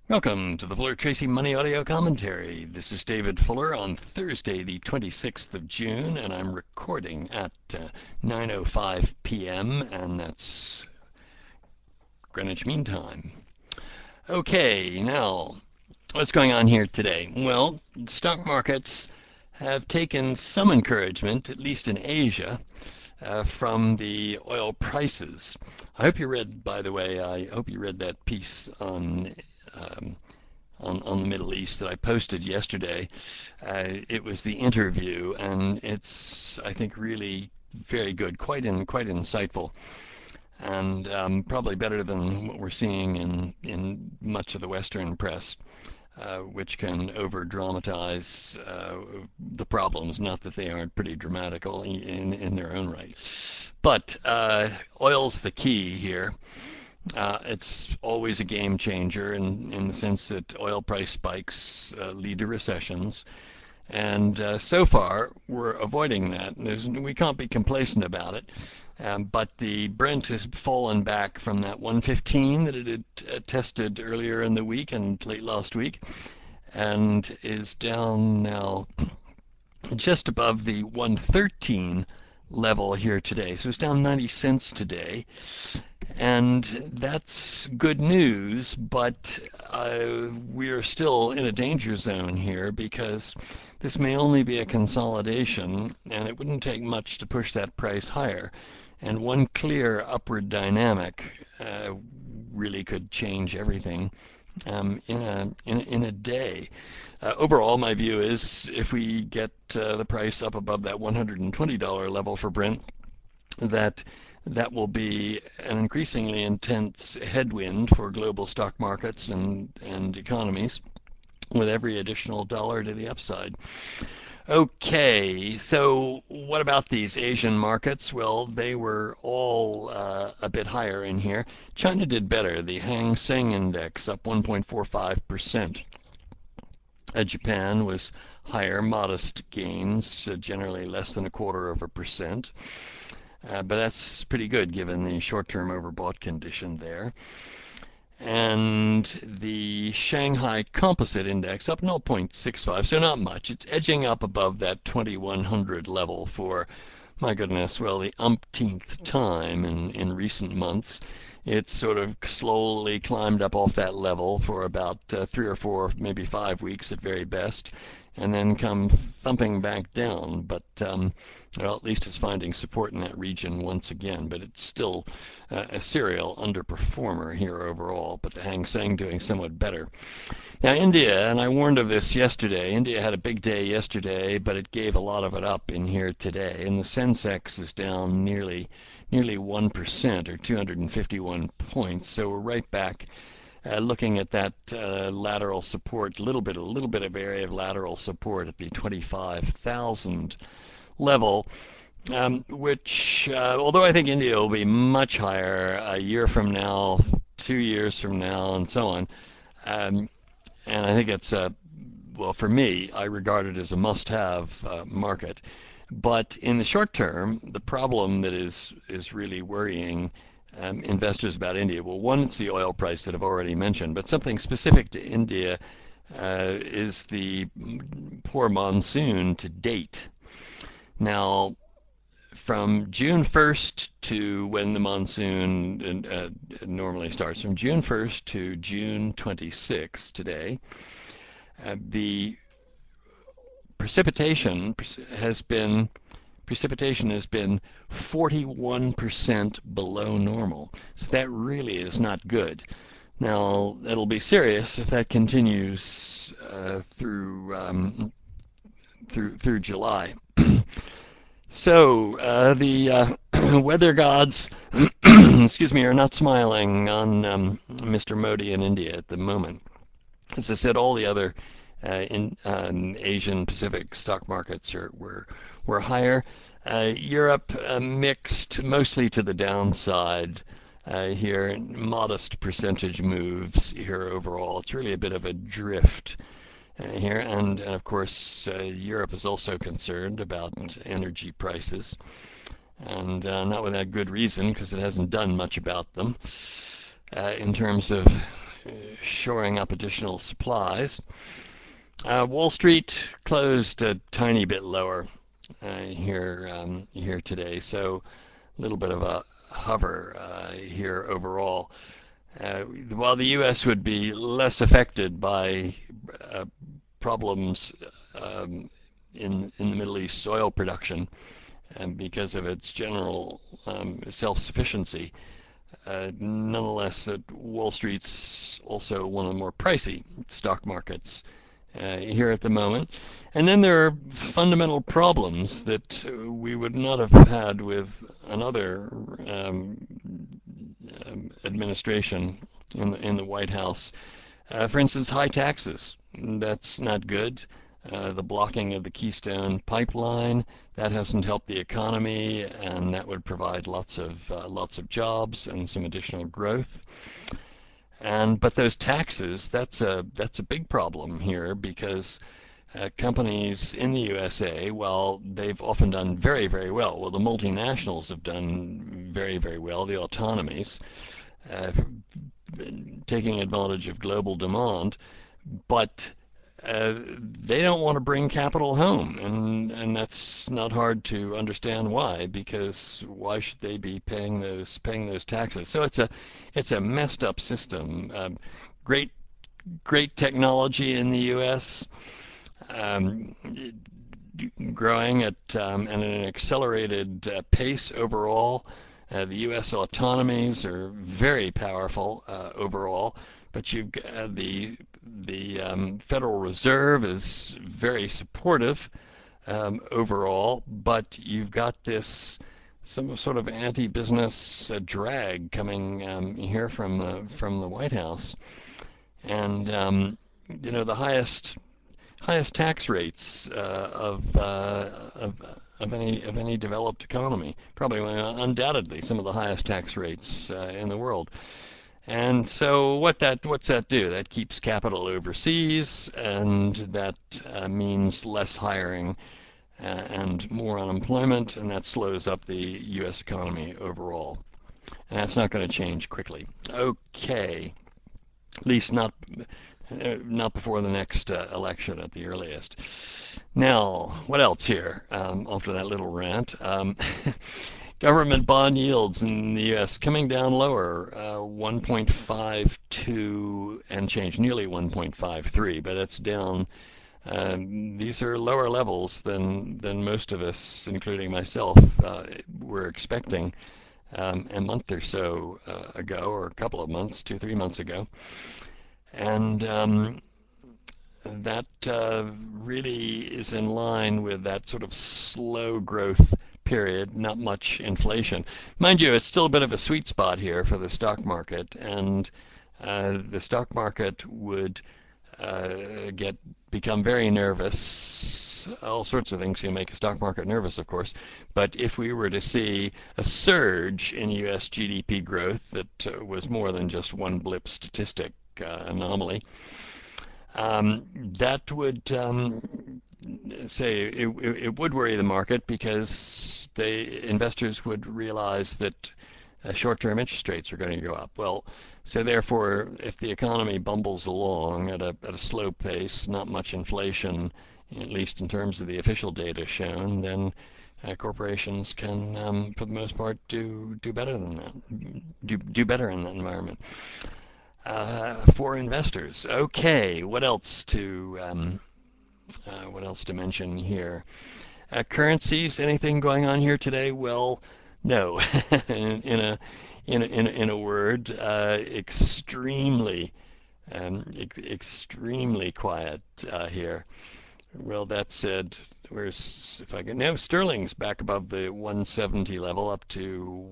Welcome to the Fuller Tracy Money Audio Commentary. This is David Fuller on Thursday, the 26th of June, and I'm recording at 9:05 p.m., and that's Greenwich Mean Time. Okay, now, what's going on here today? Well, stock markets have taken some encouragement, at least in Asia, from the oil prices. I hope you read, by the way, I hope you read that piece um, on the Middle East that I posted yesterday. It was the interview, and it's, I think, really very good, quite insightful, and probably better than what we're seeing in much of the Western press, which can over dramatize the problems. Not that they aren't pretty dramatical in their own right. But oil's the key here. It's always a game changer in the sense that oil price spikes lead to recessions. And so far, we're avoiding that. We can't be complacent about it. But the Brent has fallen back from that 115 that it had tested earlier in the week and late last week, and is down now just above the 113 level here today. So it's down 90 cents today. And that's good news, but we are still in a danger zone here because this may only be a consolidation, and it wouldn't take much to push that price higher. And one clear upward dynamic really could change everything in a day. Overall, my view is if we get the price up above that $120 level for Brent, that will be an increasingly intense headwind for global stock markets and economies with every additional dollar to the upside. Okay, so what about these Asian markets? Well, they were all a bit higher in here. China did better. The Hang Seng Index up 1.45%. Japan was higher, modest gains, generally less than a quarter of a percent. But that's pretty good given the short-term overbought condition there. And the Shanghai Composite Index up 0.65, so not much. It's edging up above that 2100 level for, my goodness, well, the umpteenth time in recent months. It's sort of slowly climbed up off that level for about 3 or 4, maybe 5 weeks at very best, and then come thumping back down. But well, at least it's finding support in that region once again. But it's still a serial underperformer here overall. But the Hang Seng doing somewhat better. Now India, and I warned of this yesterday. India had a big day yesterday, but it gave a lot of it up in here today. And the Sensex is down nearly 1% or 251 points. So we're right back looking at that lateral support, a little bit of area of lateral support at the 25,000 level, which, although I think India will be much higher a year from now, 2 years from now, and so on, and I think it's well, for me, I regard it as a must-have market. But in the short term, the problem that is really worrying investors about India, well, one, it's the oil price that I've already mentioned, but something specific to India is the poor monsoon to date. Now, from June 1st to when the monsoon normally starts, from June 1st to June 26th today, the precipitation has been 41% below normal. So that really is not good. Now, it'll be serious if that continues through July. So the weather gods, excuse me, are not smiling on Mr. Modi in India at the moment. As I said, all the other in Asian Pacific stock markets were higher. Europe mixed, mostly to the downside here. Modest percentage moves here overall. It's really a bit of a drift here, and of course Europe is also concerned about energy prices, and not without good reason because it hasn't done much about them in terms of shoring up additional supplies. Wall Street closed a tiny bit lower here today, so a little bit of a hover here overall. While the U.S. would be less affected by problems in the Middle East oil production, and because of its general self-sufficiency, nonetheless, Wall Street's also one of the more pricey stock markets here at the moment. And then there are fundamental problems that we would not have had with another administration in the White House. For instance, high taxes. That's not good. The blocking of the Keystone Pipeline, that hasn't helped the economy, and that would provide lots of jobs and some additional growth. But those taxes, that's a big problem here because companies in the USA, while they've often done very, very well, the multinationals have done very, very well, the autonomies, taking advantage of global demand, but they don't want to bring capital home, and that's not hard to understand why, because why should they be paying those taxes? So it's a messed up system. Great technology in the U.S. Growing at an accelerated pace overall. The U.S. autonomies are very powerful overall, but you've got the Federal Reserve is very supportive overall, but you've got this some sort of anti-business drag coming here from the White House, and the highest tax rates of any developed economy, probably undoubtedly some of the highest tax rates in the world. And so what's that do? That keeps capital overseas, and that means less hiring and more unemployment, and that slows up the U.S. economy overall. And that's not going to change quickly. Okay, at least not before the next election at the earliest. Now, what else here after that little rant? Government bond yields in the U.S. coming down lower, 1.52 and change, nearly 1.53, but it's down. These are lower levels than most of us, including myself, were expecting a month or so ago, or a couple of months, 2-3 months ago. And that really is in line with that sort of slow growth period, not much inflation. Mind you, it's still a bit of a sweet spot here for the stock market, and the stock market would become very nervous. All sorts of things can make a stock market nervous, of course, but if we were to see a surge in U.S. GDP growth that was more than just one blip statistic anomaly, that would say it would worry the market, because investors would realize that short-term interest rates are going to go up. Well, so therefore, if the economy bumbles along at a slow pace, not much inflation, at least in terms of the official data shown, then corporations can, for the most part, do better than that, do better in that environment. For investors. Okay, what else to mention here? Currencies, anything going on here today? Well, no. in a word, extremely quiet here. Well, that said, sterling's back above the 170 level, up to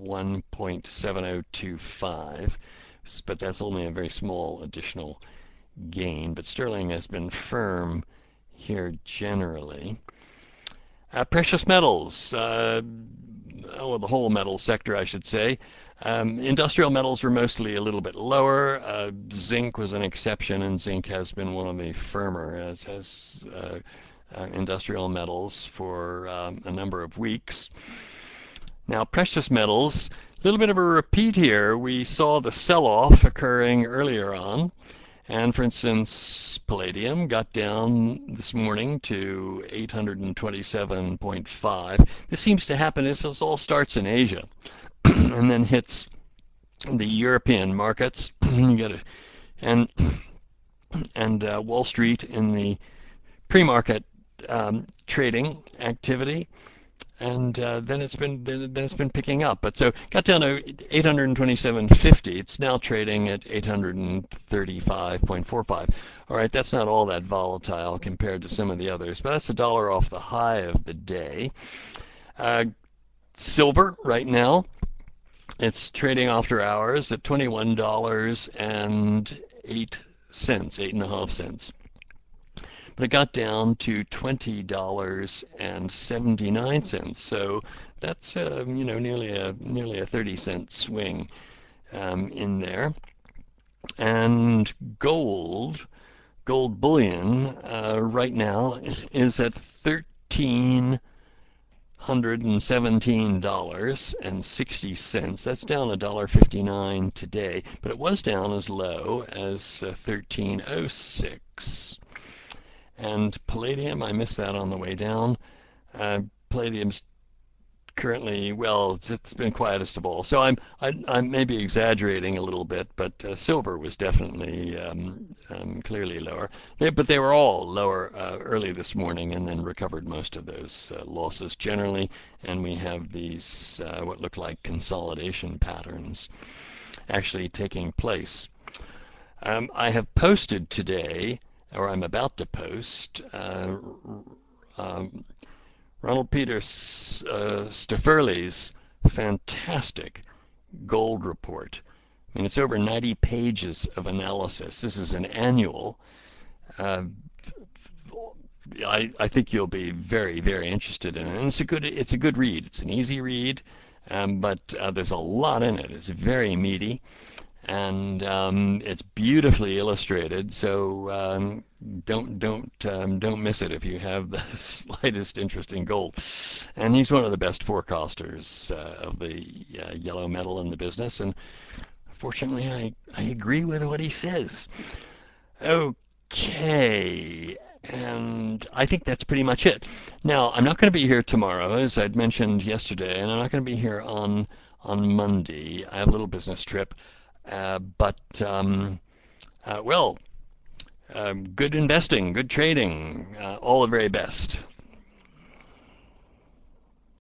1.7025. But that's only a very small additional gain. But sterling has been firm here generally. Precious metals, the whole metal sector, I should say. Industrial metals were mostly a little bit lower. Zinc was an exception, and zinc has been one of the firmer, as has industrial metals, for a number of weeks. Now, precious metals, little bit of a repeat here. We saw the sell-off occurring earlier on, and for instance, palladium got down this morning to 827.5. This seems to happen. This all starts in Asia and then hits the European markets. You get it, and Wall Street in the pre-market trading activity, and then it's been picking up. But so got down to 827.50. It's now trading at 835.45. All right, that's not all that volatile compared to some of the others, but that's $1 off the high of the day. Silver right now, it's trading after hours at $21.08, 8.5 cents. But it got down to $20.79. So that's nearly a 30-cent swing in there. And gold bullion right now is at $1,317.60. That's down $1.59 today, but it was down as low as 1306. And palladium, I missed that on the way down. Palladium's currently, well, it's been quietest of all. So I may be exaggerating a little bit, but silver was definitely clearly lower. But they were all lower early this morning, and then recovered most of those losses generally. And we have these what look like consolidation patterns actually taking place. I have posted today, or I'm about to post, Ronald Peter Stafferly's fantastic gold report. I mean, it's over 90 pages of analysis. This is an annual. I think you'll be very, very interested in it. And it's a good read. It's an easy read, but there's a lot in it. It's very meaty, and it's beautifully illustrated. So don't miss it if you have the slightest interest in gold. And he's one of the best forecasters of the yellow metal in the business. And fortunately, I agree with what he says. Okay. And I think that's pretty much it. Now, I'm not going to be here tomorrow, as I'd mentioned yesterday, and I'm not going to be here on Monday. I have a little business trip. Good investing, good trading, all the very best.